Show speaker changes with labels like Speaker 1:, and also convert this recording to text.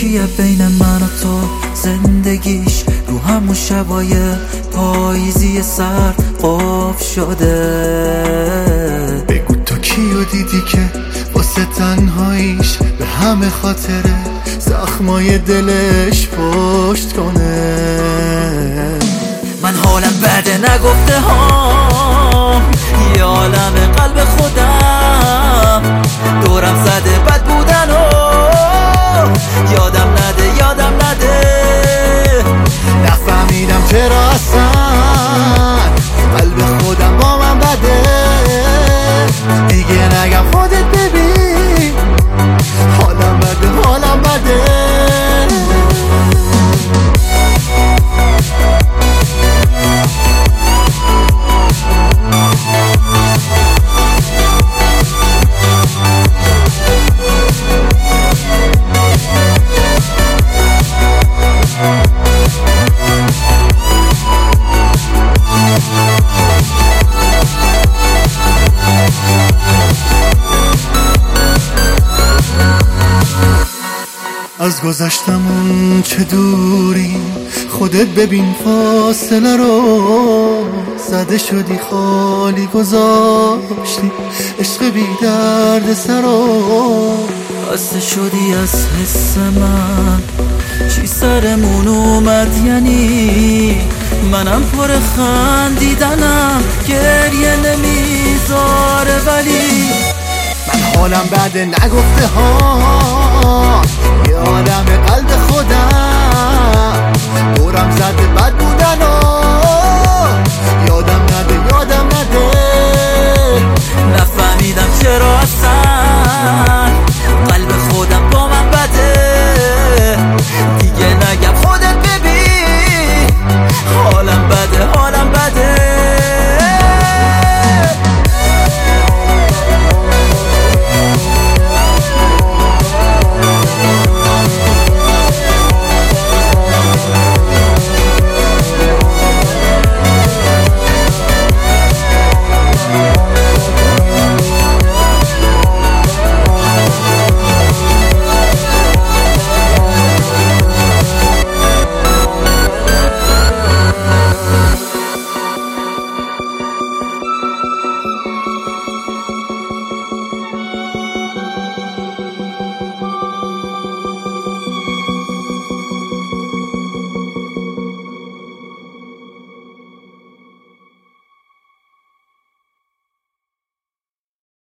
Speaker 1: یکیه بین من و تو، زندگیش رو همون شبای پاییزی سرد قاف شده.
Speaker 2: بگو تو کیو دیدی که واسه تنهاییش به همه خاطره زخمای دلش پشت کنه.
Speaker 1: من حالم بده نگفته ها، یه عالم قلب خودم دورم زده بد بودن و یادم نده
Speaker 2: نفهمیدم چرا اصلا قلب خودم با من بده. دیگه نگم خودت ببین حالم بده. از گذشتمون چه دوریم، خودت ببین فاصله رو. زده شدی خالی گذاشتی عشق بی درد سرو.
Speaker 1: خسته شدی از حس من، چی سرمون اومد یعنی منم پر خندیدنم گریه نمیذاره. ولی
Speaker 2: من حالم بده نگفته ها، یه عالم قلب خودم دورم زده بد بودن